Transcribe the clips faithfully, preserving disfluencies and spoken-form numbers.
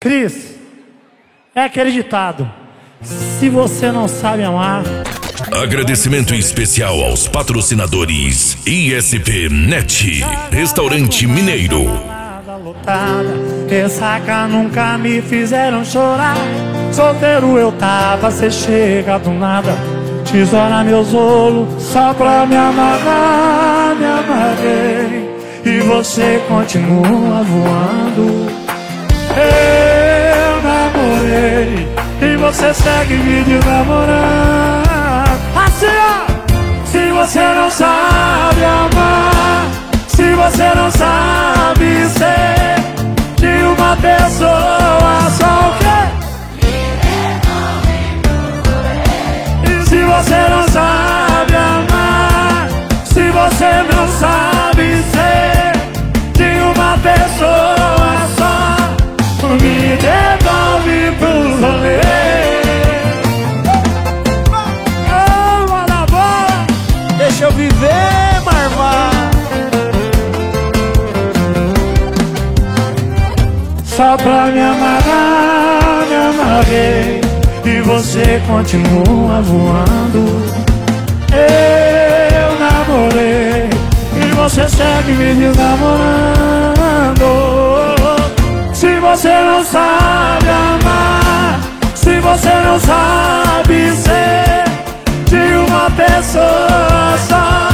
Cris, é aquele ditado: se você não sabe amar. Agradecimento especial aos patrocinadores I S P Net, Restaurante Mineiro. Ressaca nunca me fizeram chorar. Solteiro eu tava, cê chega do nada, tesoura meus olhos só pra me amarrar. Me amarrei e você continua voando. Eu namorei e você segue me desnamorando. Assim ó, se você não sabe amar, se você não sabe ser de uma pessoa só, o quê? E se você não sabe amar, se você não sabe ser de uma pessoa só, me devolve pro rolê. Deixa eu viver, Marvá. Só pra me amarrar, me amarrei e você continua voando. Eu namorei e você segue me desnamorando. Se você não sabe amar, se você não sabe ser de uma pessoa só,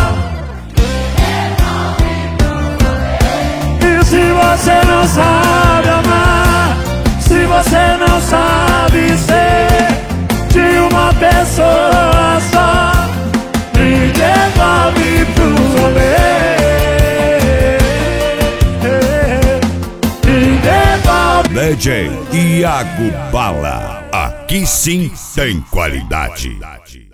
e se você não sabe amar, se você não sabe ser de uma pessoa só, me devolve pro rolê. Me devolve. D J Iago Bala, aqui sim tem qualidade.